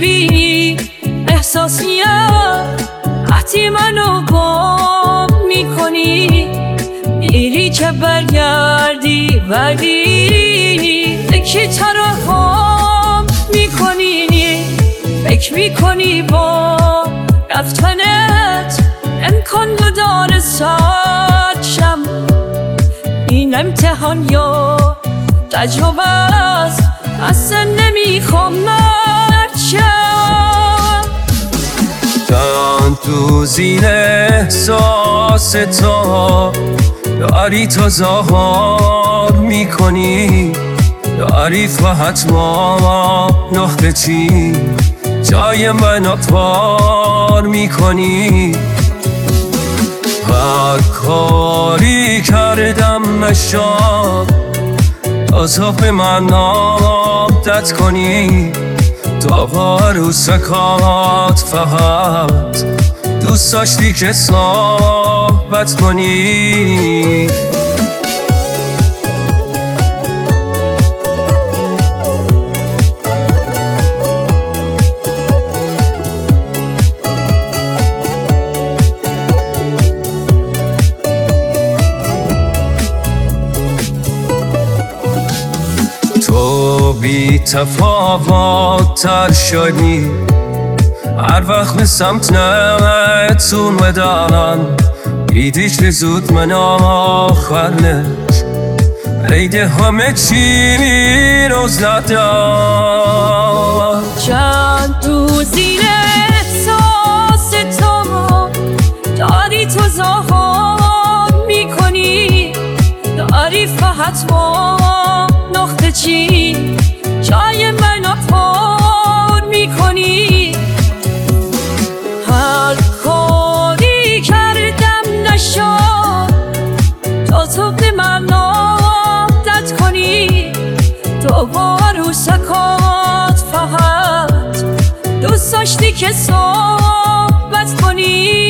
بی احساسیت وقتی منو گم میکنی، میری که برگردی یکی ترحم میکنی، فکر میکنی با رفتنت امکان داره ساعت شم. این امتحان یا تجربه است، اصلا نمیخوام مرد شم. من تو زیر احساس تو داری تو ظاهر میکنی، داری فقط ما نقطه چی جای من پار میکنی. هر کاری کردم نشد تا به من عادت کنی، تا عروسکات فقط دوست داشتی که صحبت کنی. تو بی تفاوت تر شدی هر وقت به سمت نتون بدن، دیدیش که زود من آخرنش لیده همه چی میروز ندم. چند روزی احساس تو داری تو ظاهر میکنی، داری فقط با نقطه چی جای من پار میکنی. هر کاری کردم نشد تا تو به من عادت کنی، تو با عروسکات فقط دوست داشتی که صحبت کنی.